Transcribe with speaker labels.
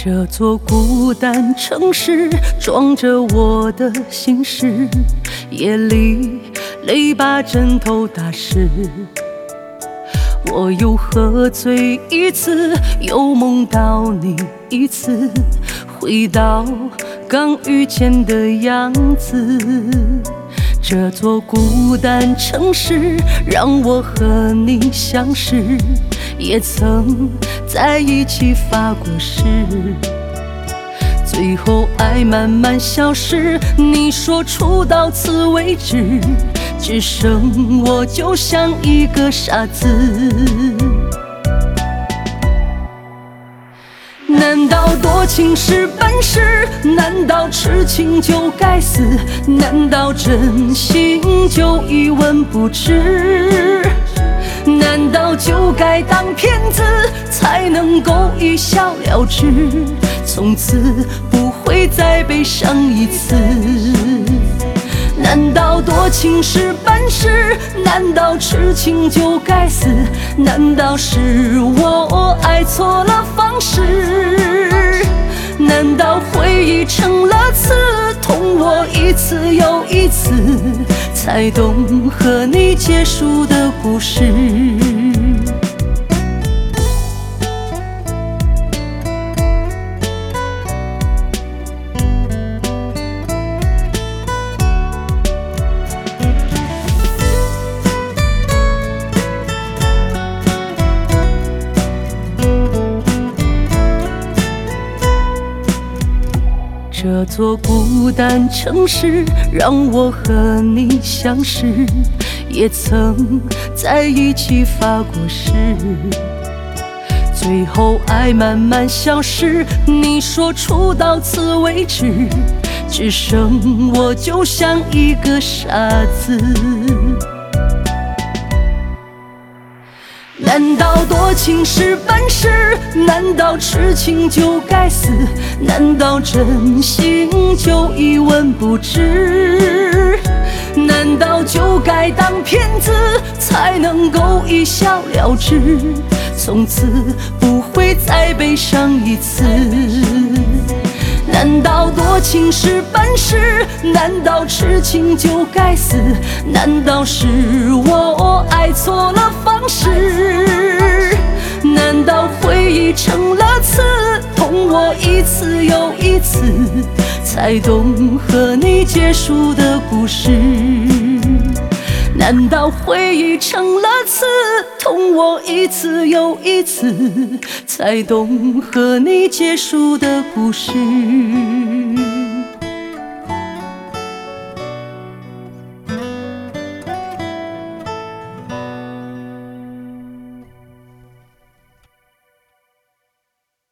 Speaker 1: 这座孤单城市装着我的心事，夜里泪把枕头打湿。我又喝醉一次，又梦到你一次，回到刚遇见的样子。这座孤单城市让我和你相识，也曾在一起发过誓。最后爱慢慢消失，你说出到此为止，只剩我就像一个傻子。难道多情是本事？难道痴情就该死？难道真心就一文不值？难道就该当骗子才能够一笑了之？从此不会再悲伤一次。难道多情是本事？难道痴情就该死？难道是我爱错了方式？难道回忆成了刺，痛我一次又一次，才懂和你结束的故事？这座孤单城市让我和你相识，也曾在一起发过誓。最后爱慢慢消失，你说出到此为止，只剩我就像一个傻子。难道多情是本事？难道痴情就该死？难道真心就一文不值？难道就该当骗子才能够一笑了之？从此不会再悲伤一次。难道多情是本事？难道痴情就该死？难道是我爱错了方式？难道回忆成了刺，痛我一次又一次，才懂和你结束的故事？难道回忆成了刺，痛我一次又一次，才懂和你结束的故事？